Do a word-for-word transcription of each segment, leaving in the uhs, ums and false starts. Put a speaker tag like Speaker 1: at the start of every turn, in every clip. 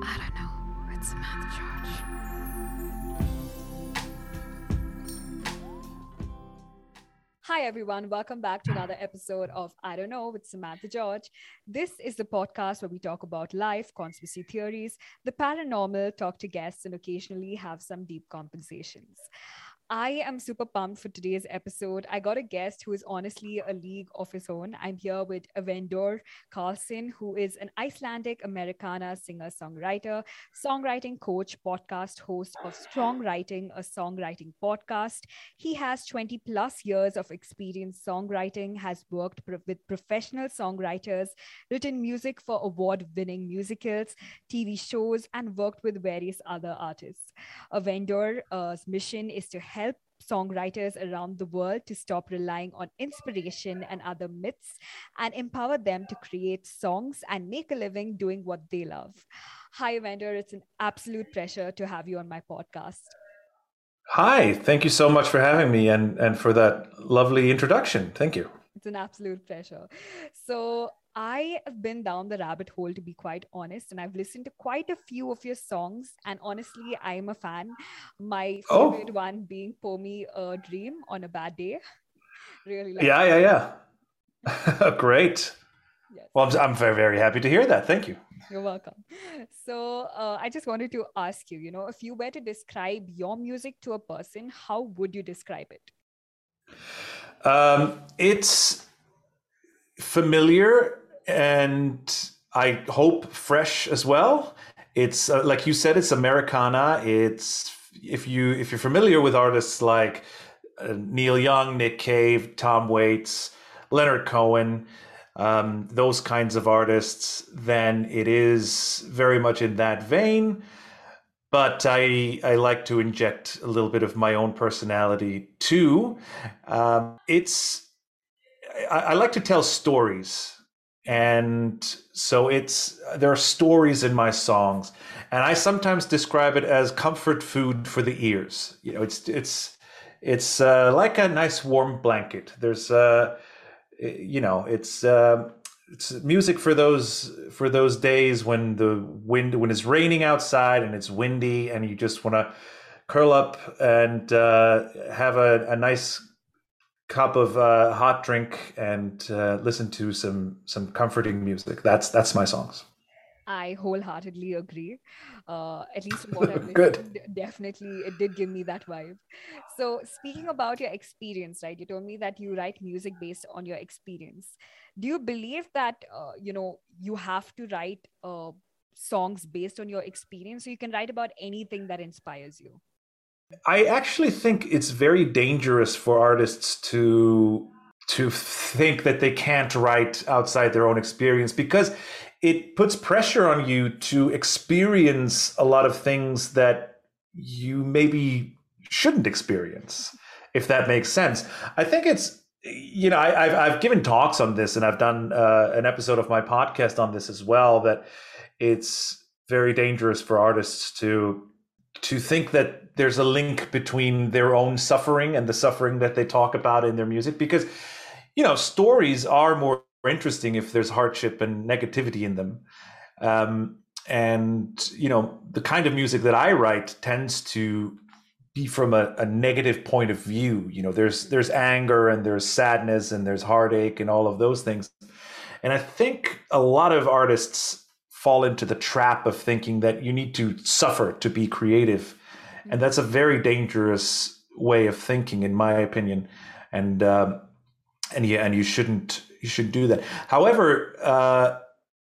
Speaker 1: I don't know. It's Samantha George.
Speaker 2: Hi, everyone. Welcome back to another episode of I Don't Know with Samantha George. This is the podcast where we talk about life, conspiracy theories, the paranormal, talk to guests, and occasionally have some deep conversations. I am super pumped for today's episode. I got a guest who is honestly a league of his own. I'm here with Avendor Carlson, who is an Icelandic Americana singer songwriter, songwriting coach, podcast host of Strong Writing, a songwriting podcast. He has twenty plus years of experience songwriting, has worked pro- with professional songwriters, written music for award winning musicals, T V shows, and worked with various other artists. Avendor's uh, mission is to help songwriters around the world to stop relying on inspiration and other myths and empower them to create songs and make a living doing what they love. Hi, Avendor. It's an absolute pleasure to have you on my podcast.
Speaker 3: Hi, thank you so much for having me and, and for that lovely introduction. Thank you.
Speaker 2: It's an absolute pleasure. So, I have been down the rabbit hole, to be quite honest, and I've listened to quite a few of your songs. And honestly, I'm a fan. My favorite
Speaker 3: Oh,
Speaker 2: one being Pour Me a Dream on a Bad Day. Really like
Speaker 3: yeah,
Speaker 2: it.
Speaker 3: yeah, yeah. Great.
Speaker 2: Yes,
Speaker 3: Well, I'm, I'm very, very happy to hear that. Thank you.
Speaker 2: you're welcome. So, uh, I just wanted to ask you, you know, if you were to describe your music to a person, how would you describe it?
Speaker 3: Um, it's familiar and I hope fresh as well. It's uh, like you said, it's Americana. It's if you if you're familiar with artists like uh, Neil Young, Nick Cave, Tom Waits, Leonard Cohen, um, those kinds of artists, then it is very much in that vein. But I I like to inject a little bit of my own personality too. Um, it's I, I like to tell stories, and so it's there are stories in my songs, and I sometimes describe it as comfort food for the ears. You know, it's it's it's uh, like a nice warm blanket. There's uh, you know, it's uh, it's music for those for those days when the wind when it's raining outside and it's windy and you just want to curl up and uh, have a, a nice cup of uh, hot drink and uh, listen to some some comforting music. That's that's my songs.
Speaker 2: I wholeheartedly agree. Uh, at least from what I've
Speaker 3: Good.
Speaker 2: listened, definitely it did give me that vibe. So, speaking about your experience, right? You told me that you write music based on your experience. Do you believe that, uh, you know, you have to write uh, songs based on your experience so you can write about anything that inspires you?
Speaker 3: I actually think it's very dangerous for artists to to think that they can't write outside their own experience because it puts pressure on you to experience a lot of things that you maybe shouldn't experience, if that makes sense. I think it's you know I, I've I've given talks on this and I've done uh, an episode of my podcast on this as well. That it's very dangerous for artists to to think that there's a link between their own suffering and the suffering that they talk about in their music because you know stories are more interesting if there's hardship and negativity in them um, and you know the kind of music that I write tends to be from a, a negative point of view. You know there's there's anger and there's sadness and there's heartache and all of those things, and I think a lot of artists fall into the trap of thinking that you need to suffer to be creative. And that's a very dangerous way of thinking, in my opinion. And um, and yeah, and you shouldn't you should do that. However, uh,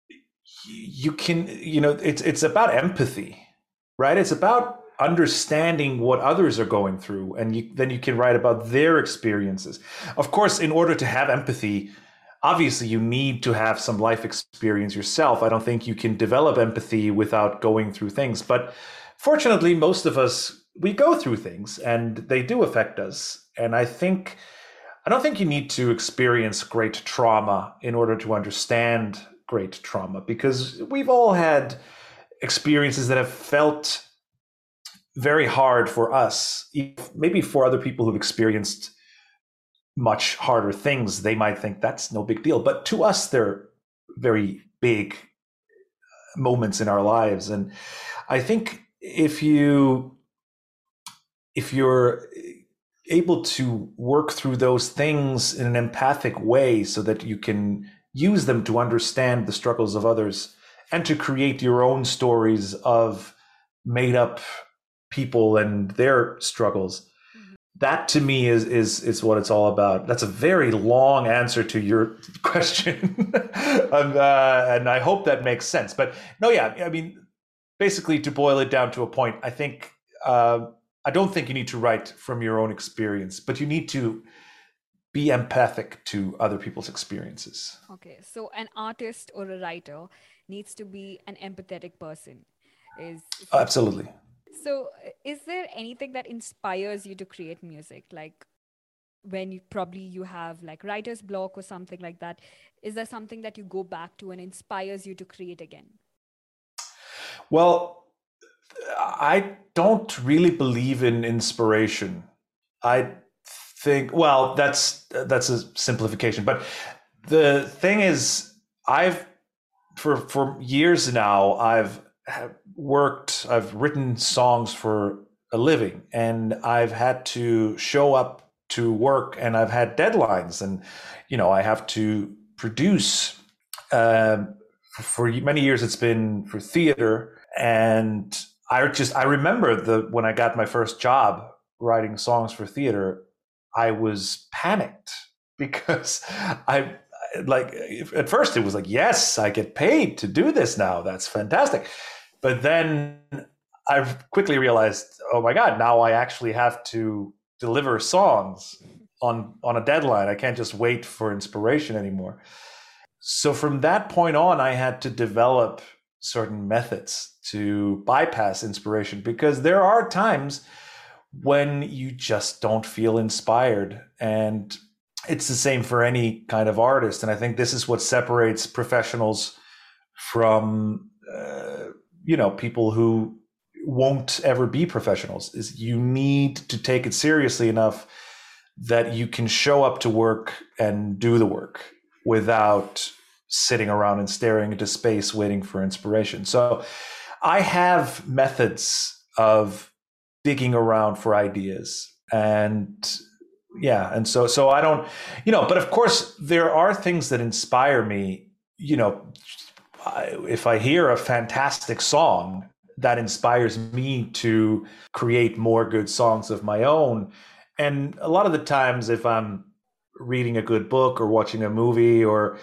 Speaker 3: you can you know it's it's about empathy, right? It's about understanding what others are going through, and you, then you can write about their experiences. Of course, in order to have empathy, obviously you need to have some life experience yourself. I don't think you can develop empathy without going through things. But fortunately, most of us, we go through things and they do affect us. And I think, I don't think you need to experience great trauma in order to understand great trauma, because we've all had experiences that have felt very hard for us. Maybe for other people who've experienced much harder things, they might think that's no big deal. But to us, they're very big moments in our lives. And I think if you if you're able to work through those things in an empathic way so that you can use them to understand the struggles of others and to create your own stories of made up people and their struggles, that to me is is is what it's all about. That's a very long answer to your question. and, uh, and I hope that makes sense. But no, yeah, I mean, basically to boil it down to a point, I think uh, I don't think you need to write from your own experience, but you need to be empathic to other people's experiences.
Speaker 2: Okay, so an artist or a writer needs to be an empathetic person. Is
Speaker 3: Absolutely.
Speaker 2: So, uh, is there anything that inspires you to create music? Like when you probably you have like writer's block or something like that. Is there something that you go back to and inspires you to create again?
Speaker 3: Well, I don't really believe in inspiration. I think, well, that's that's a simplification, but the thing is, I've for for years now, I've worked, I've written songs for a living, and I've had to show up to work, and I've had deadlines, and you know, I have to produce. Um, for many years, it's been for theater, and I just I remember the when I got my first job writing songs for theater, I was panicked because I like at first it was like, yes, I get paid to do this now. That's fantastic. But then I quickly realized, oh my God, now I actually have to deliver songs on on a deadline. I can't just wait for inspiration anymore. So from that point on, I had to develop certain methods to bypass inspiration, because there are times when you just don't feel inspired. And it's the same for any kind of artist. And I think this is what separates professionals from, uh, you know, people who won't ever be professionals, is you need to take it seriously enough that you can show up to work and do the work without sitting around and staring into space waiting for inspiration. So I have methods of digging around for ideas, and yeah, and so so I don't, you know, but of course there are things that inspire me. You know, I, if I hear a fantastic song, that inspires me to create more good songs of my own. And a lot of the times, if I'm reading a good book or watching a movie or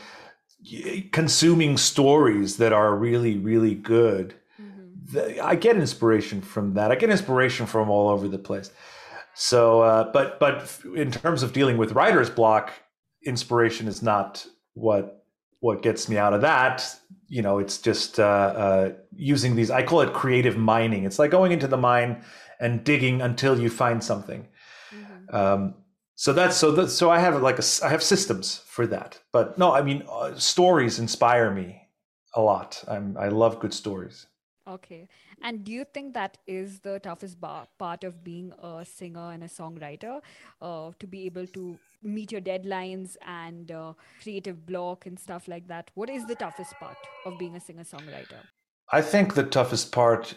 Speaker 3: consuming stories that are really, really good, mm-hmm. I get inspiration from that. I get inspiration from all over the place. So, uh, but but in terms of dealing with writer's block, inspiration is not what what gets me out of that. You know, it's just uh, uh, using these. I call it creative mining. It's like going into the mine and digging until you find something. Mm-hmm. Um, so that's so that so I have like a I have systems for that. But no, I mean, uh, stories inspire me a lot. I'm I love good stories.
Speaker 2: Okay. And do you think that is the toughest bar, part of being a singer and a songwriter, uh, to be able to meet your deadlines and uh, creative block and stuff like that? What is the toughest part of being a singer-songwriter?
Speaker 3: I think the toughest part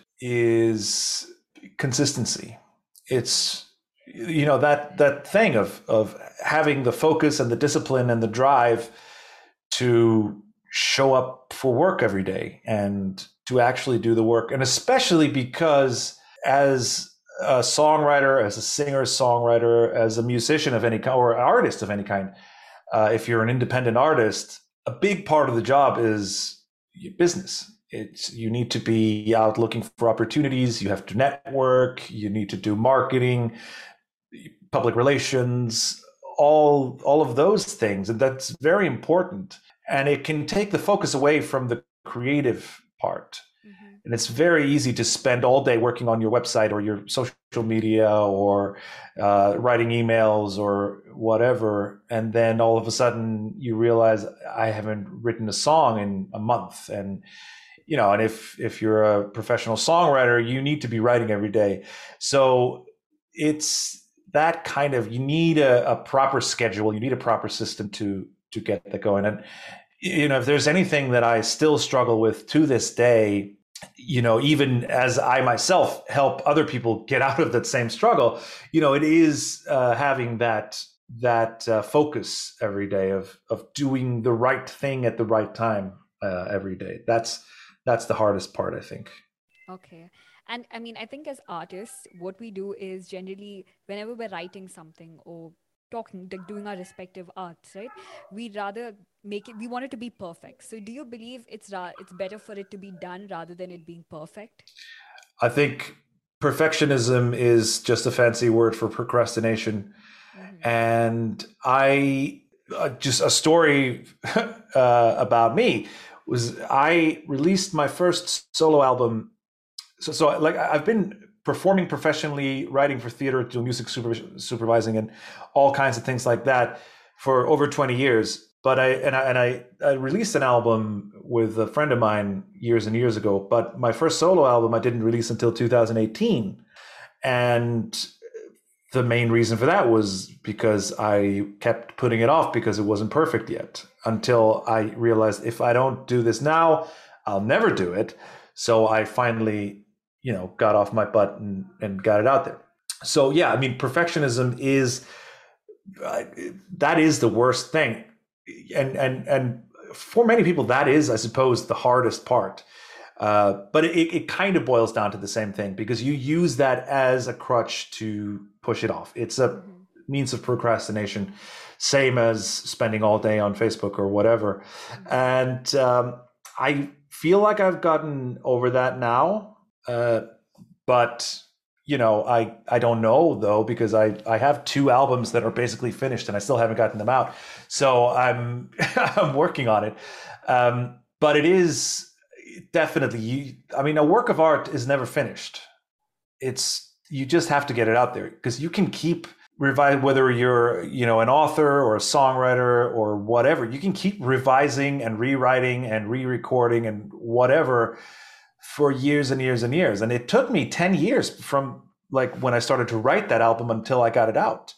Speaker 3: is consistency. It's, you know, that that thing of of having the focus and the discipline and the drive to show up for work every day and to actually do the work. And especially because as a songwriter, as a singer, songwriter, as a musician of any kind, or artist of any kind, uh, if you're an independent artist, a big part of the job is business. It's, you need to be out looking for opportunities. You have to network. You need to do marketing, public relations, all, all of those things. And that's very important. And it can take the focus away from the creative part. Mm-hmm. And it's very easy to spend all day working on your website or your social media or uh, writing emails or whatever. And then all of a sudden you realize, I haven't written a song in a month. And, you know, and if, if you're a professional songwriter, you need to be writing every day. So it's that kind of, you need a, a proper schedule. You need a proper system to, to get that going. And, You know, if there's anything that I still struggle with to this day, you know, even as I myself help other people get out of that same struggle, you know, it is uh, having that that uh, focus every day of of doing the right thing at the right time uh, every day. That's that's the hardest part, I think.
Speaker 2: Okay. And I mean, I think as artists, what we do is generally whenever we're writing something or talking, like doing our respective arts, right? We'd rather make it, we want it to be perfect. So do you believe it's ra- it's better for it to be done rather than it being perfect?
Speaker 3: I think perfectionism is just a fancy word for procrastination.
Speaker 2: Mm-hmm.
Speaker 3: And I uh, just a story uh, about me was I released my first solo album. So, so like I've been performing professionally, writing for theater, doing music super, supervising, and all kinds of things like that for over twenty years. But I and I and I, I released an album with a friend of mine years and years ago. But my first solo album I didn't release until two thousand eighteen, and the main reason for that was because I kept putting it off because it wasn't perfect yet, until I realized if I don't do this now, I'll never do it. So I finally, you know, got off my butt and, and got it out there. So yeah, I mean, perfectionism is, uh, that is the worst thing. And, and, and for many people, that is, I suppose, the hardest part. Uh, but it, it kind of boils down to the same thing, because you use that as a crutch to push it off. It's a
Speaker 2: Mm-hmm.
Speaker 3: means of procrastination, same as spending all day on Facebook or whatever.
Speaker 2: Mm-hmm.
Speaker 3: And um, I feel like I've gotten over that now. Uh, but, you know, I, I don't know, though, because I, I have two albums that are basically finished and I still haven't gotten them out. So I'm I'm working on it. Um, but it is... Definitely. You, I mean, a work of art is never finished. It's, you just have to get it out there, because you can keep revising, whether you're, you know, an author or a songwriter or whatever, you can keep revising and rewriting and re-recording and whatever for years and years and years. And it took me ten years from like when I started to write that album until I got it out.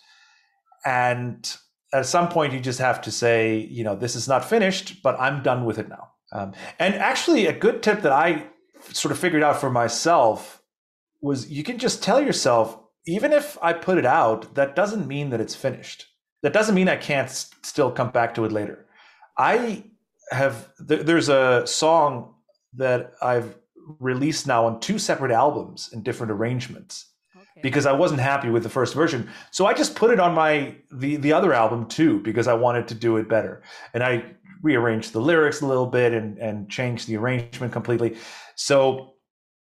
Speaker 3: And at some point you just have to say, you know, this is not finished, but I'm done with it now. Um, and actually, a good tip that I sort of figured out for myself was you can just tell yourself, even if I put it out, that doesn't mean that it's finished. That doesn't mean I can't st- still come back to it later. I have, th- there's a song that I've released now on two separate albums in different arrangements.
Speaker 2: Okay.
Speaker 3: Because I wasn't happy with the first version. So I just put it on my the, the other album too, because I wanted to do it better. And I rearranged the lyrics a little bit and, and changed the arrangement completely. So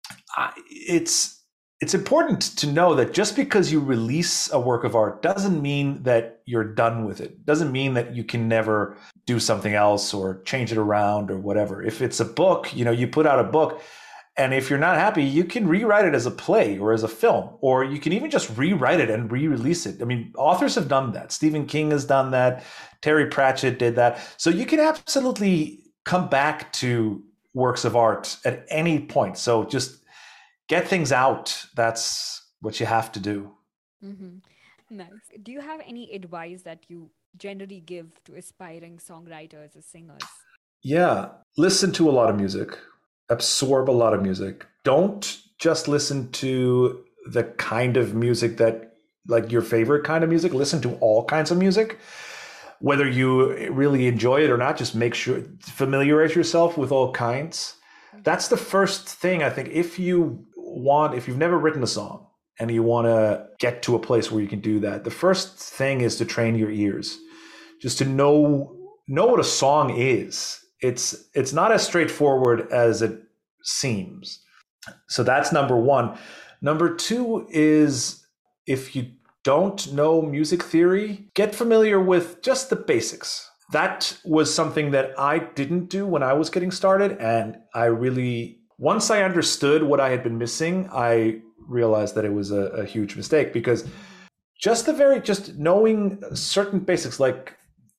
Speaker 3: I, it's it's important to know that just because you release a work of art doesn't mean that you're done with it. Doesn't mean that you can never do something else or change it around or whatever. If it's a book, you know, you put out a book, and if you're not happy, you can rewrite it as a play or as a film, or you can even just rewrite it and re-release it. I mean, authors have done that. Stephen King has done that. Terry Pratchett did that. So you can absolutely come back to works of art at any point. So just get things out. That's what you have to do.
Speaker 2: Mm-hmm. Nice. Do you have any advice that you generally give to aspiring songwriters or singers?
Speaker 3: Yeah. Listen to a lot of music. Absorb a lot of music. Don't just listen to the kind of music that, like your favorite kind of music. Listen to all kinds of music. Whether you really enjoy it or not, just make sure, familiarize yourself with all kinds. That's the first thing, I think. If you want, if you've never written a song and you want to get to a place where you can do that, the first thing is to train your ears, just to know know what a song is. It's it's not as straightforward as it seems. So that's number one. Number two is, if you don't know music theory, get familiar with just the basics. That was something that I didn't do when I was getting started. And I really, once I understood what I had been missing, I realized that it was a, a huge mistake, because just the very, just knowing certain basics, like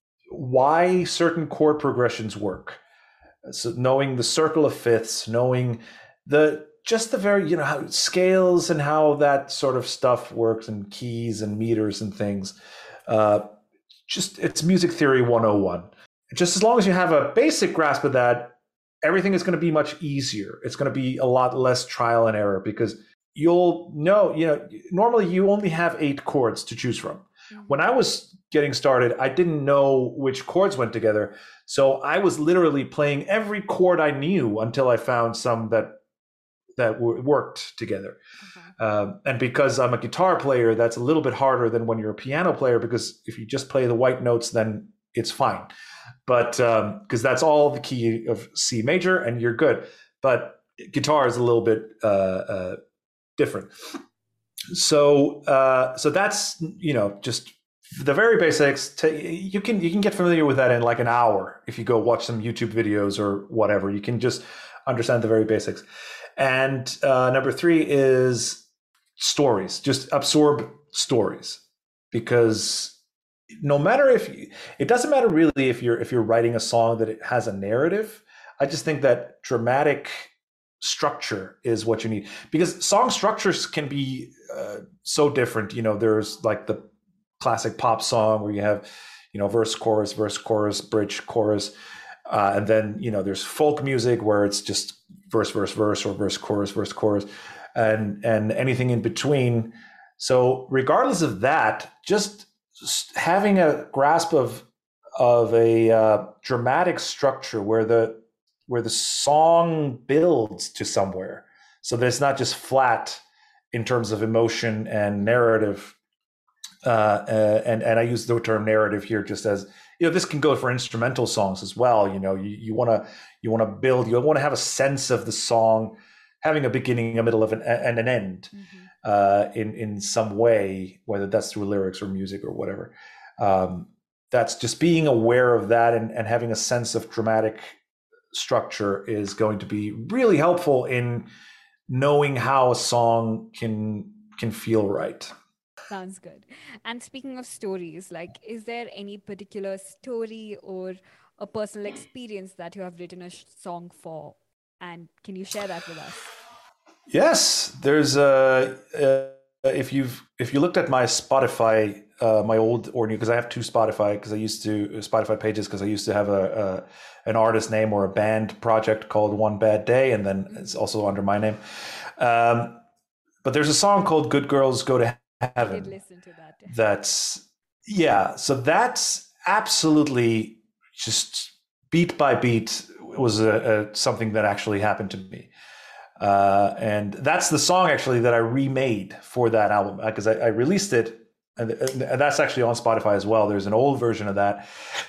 Speaker 3: why certain chord progressions work. So knowing the circle of fifths, knowing the, just the very, you know, how scales and how that sort of stuff works, and keys and meters and things. Uh, just, it's music theory one oh one. just as long as you have a basic grasp of that, everything is going to be much easier. It's going to be a lot less trial and error because you'll know, you know, normally you only have eight chords to choose from. Mm-hmm. When I was getting started, I didn't know which chords went together. So I was literally playing every chord I knew until I found some that that w- worked together. Okay. Um, and because I'm a guitar player, that's a little bit harder than when you're a piano player, because if you just play the white notes, then it's fine. But because um, that's all the key of C major and you're good. But guitar is a little bit uh, uh, different. So uh, so that's, you know, just the very basics. To, you can you can get familiar with that in like an hour if you go watch some YouTube videos or whatever. You can just understand the very basics. And uh, number three is stories. Just absorb stories, because no matter if you, it doesn't matter really if you're if you're writing a song that it has a narrative. I just think that dramatic structure is what you need, because song structures can be uh, so different. You know, there's like the classic pop song where you have, you know, verse, chorus, verse, chorus, bridge, chorus. Uh, and then, you know, there's folk music where it's just verse, verse, verse, or verse, chorus, verse, chorus, and and anything in between. So regardless of that, just having a grasp of of a uh, dramatic structure where the where the song builds to somewhere, so that it's not just flat in terms of emotion and narrative. Uh, uh, and and I use the term narrative here just as, you know, this can go for instrumental songs as well. You know, you you want to you want to build, you want to have a sense of the song having a beginning, a middle, of an and an end, mm-hmm. uh, in in some way, whether that's through lyrics or music or whatever. Um, that's just being aware of that and, and having a sense of dramatic structure is going to be really helpful in knowing how a song can can feel right.
Speaker 2: Sounds good. And speaking of stories, like, is there any particular story or a personal experience that you have written a sh- song for? And can you share that with us?
Speaker 3: Yes, there's a, uh, if you've, if you looked at my Spotify, uh, my old or new, because I have two Spotify, because I used to, Spotify pages, because I used to have a, a, an artist name or a band project called One Bad Day. And then it's also under my name. Um, but there's a song called Good Girls Go to Heaven.
Speaker 2: I did listen to that.
Speaker 3: That's, yeah. So that's absolutely just beat by beat was a, a something that actually happened to me. Uh, and that's the song actually that I remade for that album, because I, I released it, and, and that's actually on Spotify as well. There's an old version of that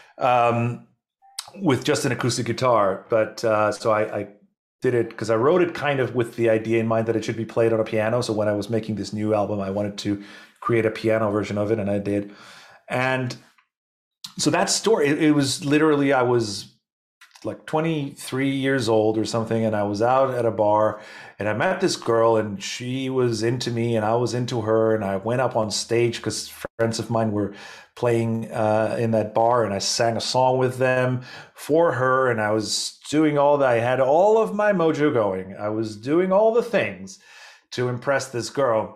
Speaker 3: um, with just an acoustic guitar. But uh, so I, I did it because I wrote it kind of with the idea in mind that it should be played on a piano. So when I was making this new album, I wanted to create a piano version of it, and I did. And so that story, it, it was literally, I was like twenty-three years old or something, and I was out at a bar, and I met this girl, and she was into me, and I was into her, and I went up on stage because friends of mine were playing uh, in that bar, and I sang a song with them for her, and I was doing all that. I had all of my mojo going. I was doing all the things to impress this girl.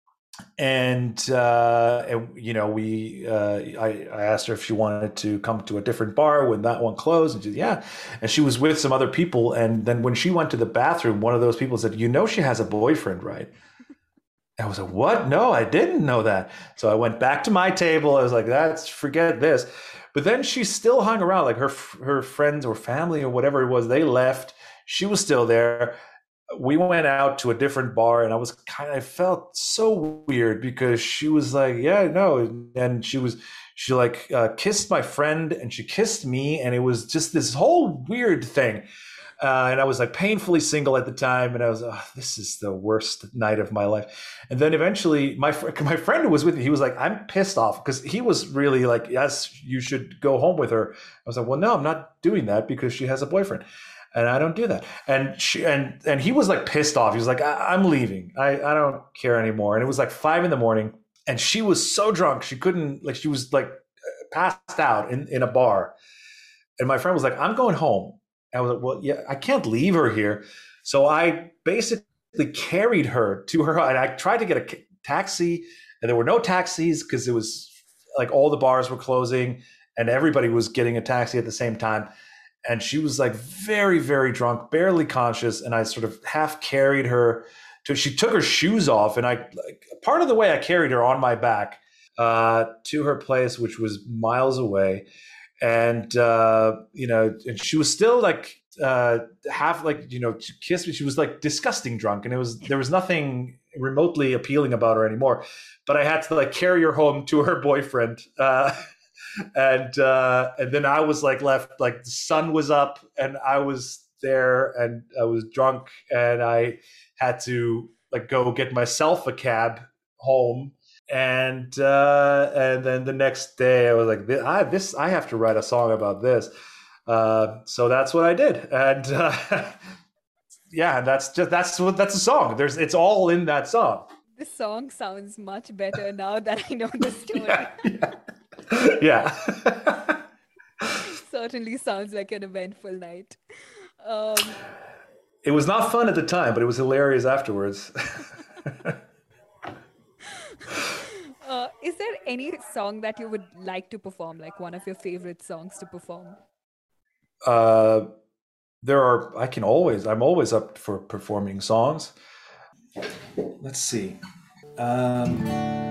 Speaker 3: And, uh, and you know, we, uh, I, I asked her if she wanted to come to a different bar when that one closed, and she said, yeah. And she was with some other people. And then when she went to the bathroom, one of those people said, you know, she has a boyfriend, right? I was like, what? No, I didn't know that. So I went back to my table. I was like, that's, forget this. But then she still hung around, like her, her friends or family or whatever it was, they left. She was still there. We went out to a different bar, and I was kind of, I felt so weird because she was like, yeah, no. And she was, she like uh, kissed my friend, and she kissed me. And it was just this whole weird thing. Uh, and I was like painfully single at the time. And I was, oh, this is the worst night of my life. And then eventually my, fr- my friend who was with me, he was like, I'm pissed off, because he was really like, yes, you should go home with her. I was like, well, no, I'm not doing that because she has a boyfriend. And I don't do that. And she, and and he was like pissed off. He was like, I, I'm leaving. I, I don't care anymore. And it was like five in the morning. And she was so drunk. She couldn't, like, she was like passed out in, in a bar. And my friend was like, I'm going home. And I was like, well, yeah, I can't leave her here. So I basically carried her to her. And I tried to get a taxi, and there were no taxis because it was like all the bars were closing. and everybody was getting a taxi at the same time. And she was like very, very drunk, barely conscious. And I sort of half carried her to, she took her shoes off. And I, like, part of the way I carried her on my back uh, to her place, which was miles away. And, uh, you know, and she was still like, uh, half like, you know, she kissed me. She was like disgusting drunk. And it was, there was nothing remotely appealing about her anymore. But I had to like carry her home to her boyfriend. Uh, and uh, and then I was like left, like the sun was up and I was there and I was drunk and I had to like go get myself a cab home. And uh, and then the next day I was like, this I, this, I have to write a song about this. Uh, so that's what I did. And uh, yeah, that's just, that's what, that's a song. There's, it's all in that song.
Speaker 2: The song sounds much better now that I know the story.
Speaker 3: Yeah. Yeah. Yeah.
Speaker 2: Certainly sounds like an eventful night. Um,
Speaker 3: it was not fun at the time, but it was hilarious afterwards.
Speaker 2: uh, is there any song that you would like to perform, like one of your favorite songs to perform?
Speaker 3: Uh, there are, I can always, I'm always up for performing songs. Let's see. Um,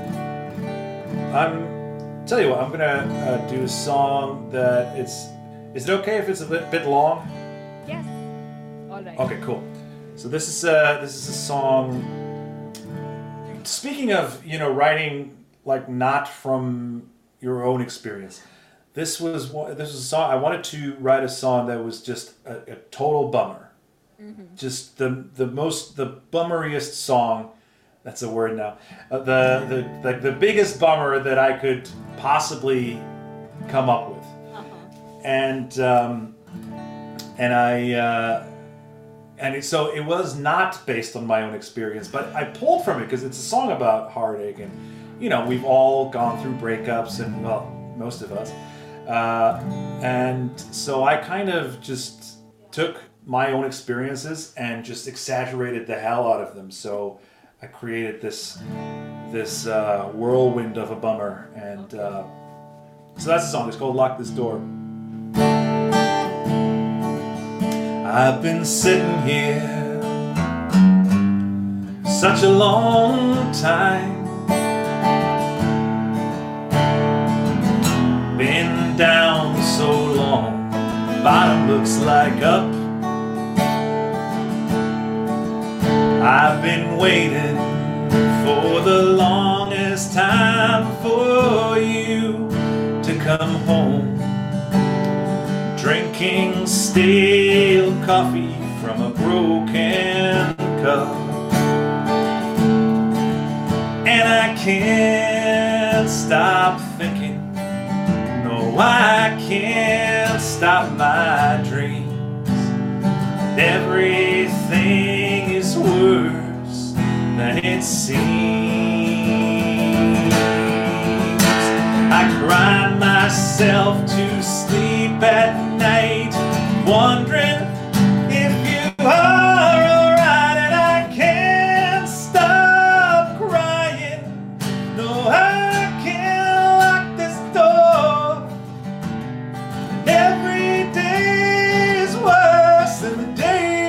Speaker 3: I'm, tell you what, I'm gonna uh, do a song that it's, is it okay if it's a bit, bit long?
Speaker 2: Yes. All right.
Speaker 3: Okay, cool. So this is uh this is a song. Speaking of, you know, writing like not from your own experience, this was one- this was a song I wanted to write a song that was just a, a total bummer, mm-hmm. just the the most the bummeriest song. That's a word now. Uh, the the like the, the biggest bummer that I could possibly come up with, uh-huh. and um, and I. Uh, And it, so it was not based on my own experience, but I pulled from it because it's a song about heartache, and you know we've all gone through breakups, and well, most of us. Uh, and so I kind of just took my own experiences and just exaggerated the hell out of them. So I created this this uh, whirlwind of a bummer, and uh, so that's the song. It's called "Lock This Door." I've been sitting here such a long time, been down so long, bottom looks like up. I've been waiting for the longest time for you to come home, drinking stale coffee from a broken cup. And I can't stop thinking, no, I can't stop my dreams. Everything is worse than it seems. I cry myself to sleep at night, wondering if you are alright, and I can't stop crying. No, I can't lock this door. Every day is worse than the day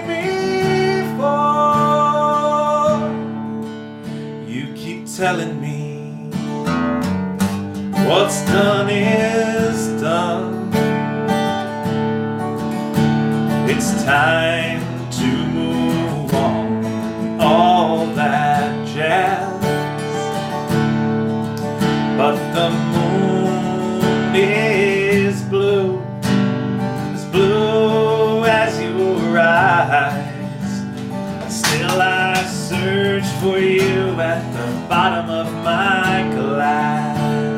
Speaker 3: before. You keep telling me what's done is done. It's time to move on, all that jazz. But the moon is blue, as blue as your eyes. Still I search for you at the bottom of my glass,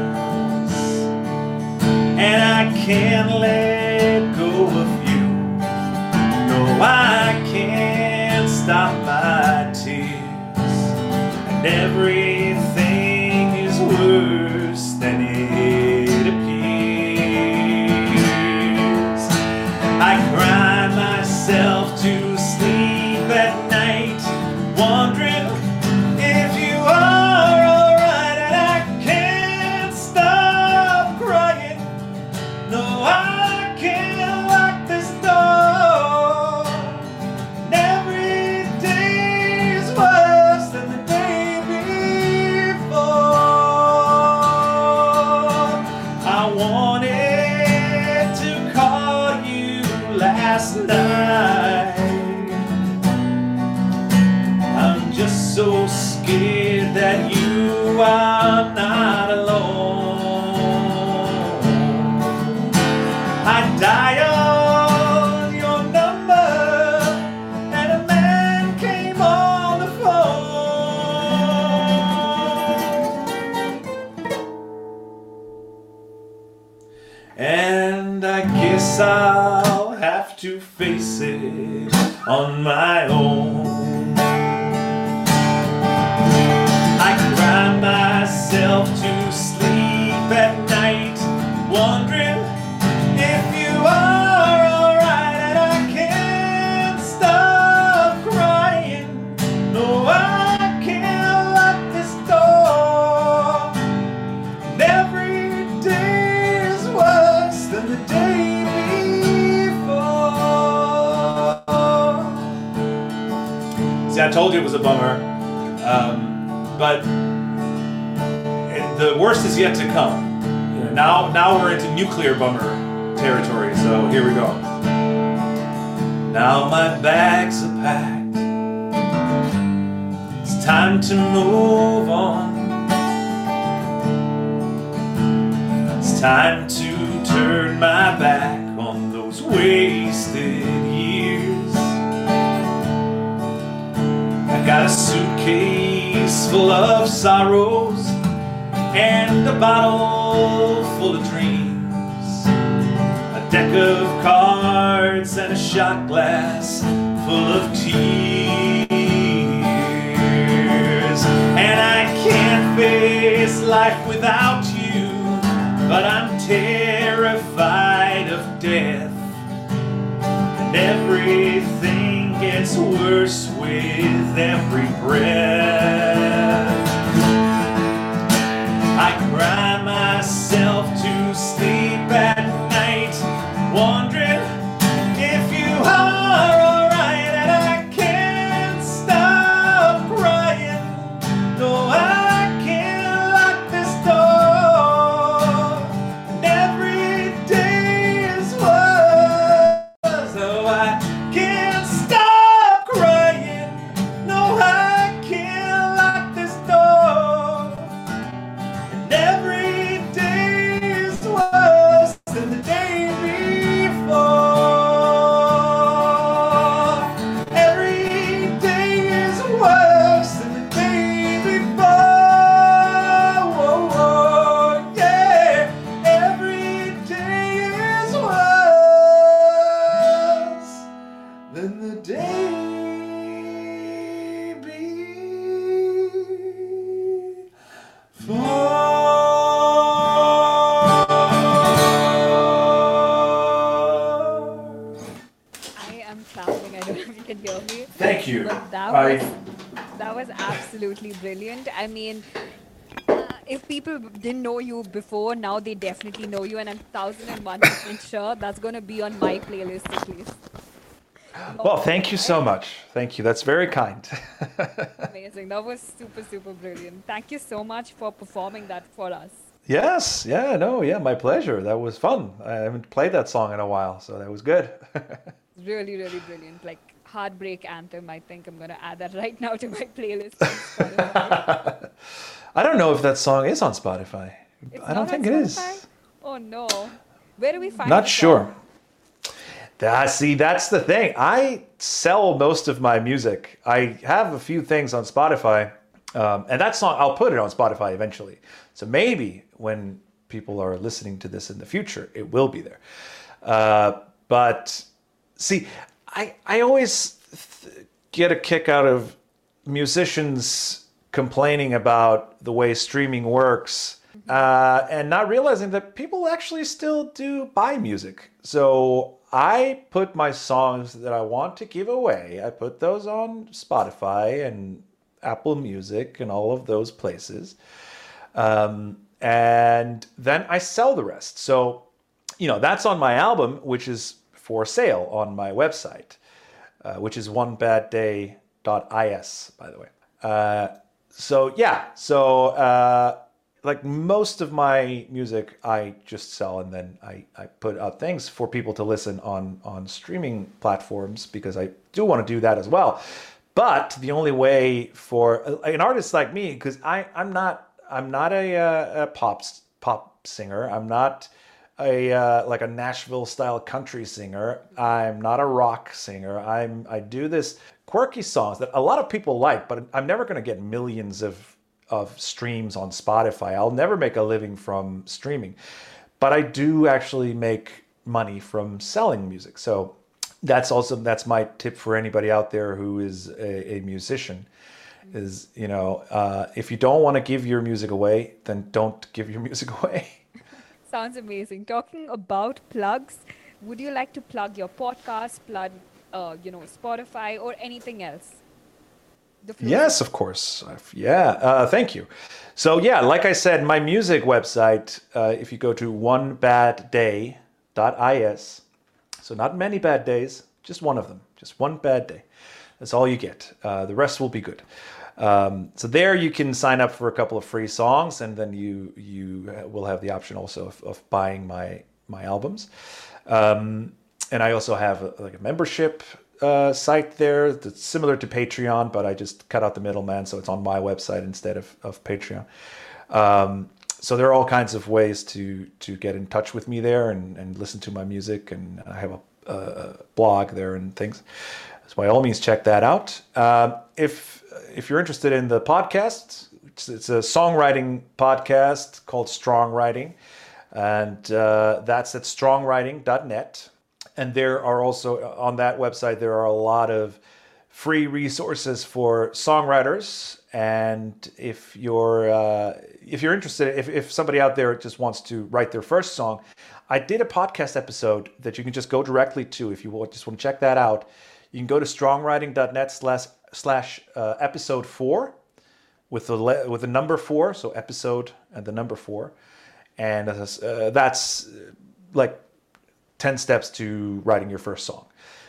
Speaker 3: and I can't let go of you. No, I can't stop my tears, and everything is worse than it appears. I cry myself to sleep at night, wondering if you are alright, and I can't stop crying. so scared that you are not alone. I dialed your number and a man came on the phone. And I guess I'll have to face it on my own. I cry myself to sleep at night, wondering if you are alright, and I can't stop crying. No, I can't lock this door. And every day is worse than the day before. See, I told you it was a bummer. Um, But the worst is yet to come. You know, now, now we're into nuclear bummer territory. So here we go. Now my bags are packed. It's time to move on. It's time to turn my back on those wasted years. I got a suitcase full of sorrows and a bottle full of dreams, a deck of cards and a shot glass full of tears. And I can't face life without you, but I'm terrified of death, and everything gets worse with every breath. I cry myself to sleep at night, wondering if you are alright, and I can't stop crying. No, I can't lock this door, and every day is worse. So I can't stop crying. No, I can't lock this door. And every day is worse than the day before. Every day is worse than the day before. Whoa, whoa, yeah. Every day is worse than the day before.
Speaker 2: I am clapping. I don't know if you can hear me.
Speaker 3: Thank you.
Speaker 2: But that
Speaker 3: I-
Speaker 2: was that was absolutely brilliant. I mean, uh, if people didn't know you before, now they definitely know you, and I'm thousand and one percent sure that's gonna be on my playlist at least.
Speaker 3: Well, thank you so much. Thank you. That's very kind.
Speaker 2: Amazing. That was super, super brilliant. Thank you so much for performing that for us.
Speaker 3: Yes. Yeah. No. Yeah. My pleasure. That was fun. I haven't played that song in a while, so that was good.
Speaker 2: Really, really brilliant. Like heartbreak anthem. I think I'm gonna add that right now to my playlist on Spotify.
Speaker 3: I don't know if that song is on Spotify.
Speaker 2: It's
Speaker 3: I don't
Speaker 2: not
Speaker 3: think
Speaker 2: on
Speaker 3: it is.
Speaker 2: Spotify? Oh no. Where do we find
Speaker 3: Not
Speaker 2: the
Speaker 3: sure.
Speaker 2: song?
Speaker 3: Ah, see, that's the thing. I sell most of my music. I have a few things on Spotify, um, and that song, I'll put it on Spotify eventually. So maybe when people are listening to this in the future, it will be there. Uh, but see, I I always th- get a kick out of musicians complaining about the way streaming works, uh, and not realizing that people actually still do buy music. So I put my songs that I want to give away, I put those on Spotify and Apple Music and all of those places. Um, and then I sell the rest. So, you know, that's on my album, which is for sale on my website, uh, which is one bad day dot is, by the way. Uh, so, yeah. So, uh, like most of my music, I just sell, and then I, I put out things for people to listen on, on streaming platforms, because I do want to do that as well. but the only way for an artist like me, because I I'm not I'm not a, uh, a pop pop singer. I'm not a uh, like a Nashville style country singer. I'm not a rock singer. I'm I do this quirky songs that a lot of people like, but I'm never going to get millions of of streams on Spotify. I'll never make a living from streaming, but I do actually make money from selling music. So that's also that's my tip for anybody out there who is a, a musician. Is, you know, uh, if you don't want to give your music away, then don't give your music away.
Speaker 2: Sounds amazing. Talking about plugs, would you like to plug your podcast, plug, uh, you know, Spotify or anything else? The floor
Speaker 3: Yes,
Speaker 2: is-
Speaker 3: of course. I've- Yeah, uh, thank you. So yeah, like I said, my music website, uh, if you go to one bad day dot is, so not many bad days, just one of them, just one bad day. That's all you get. Uh, the rest will be good. Um, so there you can sign up for a couple of free songs, and then you you will have the option also of, of buying my my albums. Um, and I also have a, like a membership uh, site there that's similar to Patreon, but I just cut out the middleman, so it's on my website instead of, of Patreon. Um, so there are all kinds of ways to to get in touch with me there and, and listen to my music, and I have a, a blog there and things. So by all means, check that out. Um, if if you're interested in the podcast, it's, it's a songwriting podcast called Strong Writing, and uh, that's at strong writing dot net. And there are also on that website there are a lot of free resources for songwriters. And if you're uh, if you're interested, if if somebody out there just wants to write their first song, I did a podcast episode that you can just go directly to if you just want to check that out. You can go to strong writing dot net slash slash uh, episode four with the le- with the number four, so episode and the number four, and uh, that's uh, like ten steps to writing your first song.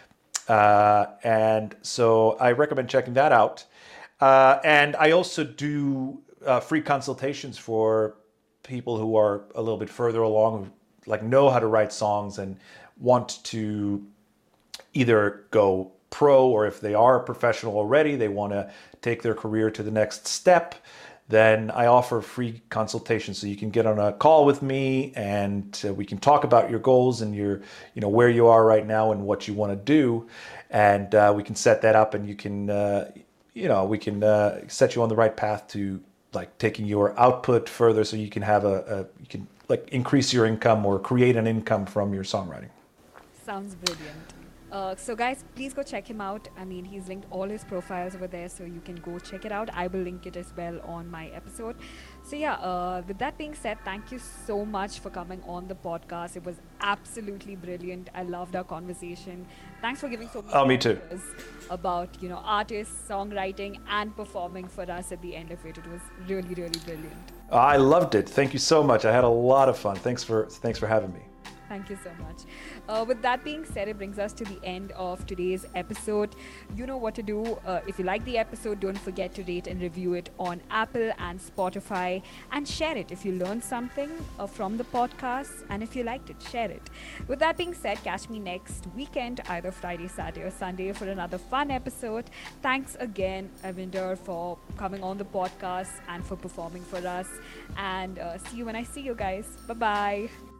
Speaker 3: Uh, and so I recommend checking that out. Uh, and I also do uh, free consultations for people who are a little bit further along, who like know how to write songs and want to either go pro, or if they are a professional already, they want to take their career to the next step, then I offer free consultations. So you can get on a call with me, and uh, we can talk about your goals and your, you know, where you are right now and what you want to do. And uh, we can set that up, and you can, uh, you know, we can uh, set you on the right path to like taking your output further, so you can have a, a you can like increase your income or create an income from your songwriting.
Speaker 2: Sounds brilliant. Uh, so guys, please go check him out. I mean, he's linked all his profiles over there, so you can go check it out. I will link it as well on my episode. So yeah, uh, with that being said, thank you so much for coming on the podcast. It was absolutely brilliant. I loved our conversation. Thanks for giving so many
Speaker 3: Oh, me too.
Speaker 2: ideas about, you know, artists, songwriting, and performing for us at the end of it. It was really, really brilliant.
Speaker 3: I loved it. Thank you so much. I had a lot of fun. Thanks for thanks for having me.
Speaker 2: Thank you so much. Uh, with that being said, it brings us to the end of today's episode. You know what to do. Uh, if you like the episode, don't forget to rate and review it on Apple and Spotify, and share it if you learned something uh, from the podcast, and if you liked it, share it. With that being said, catch me next weekend, either Friday, Saturday, or Sunday, for another fun episode. Thanks again, Avinder, for coming on the podcast and for performing for us. And uh, see you when I see you guys. Bye-bye.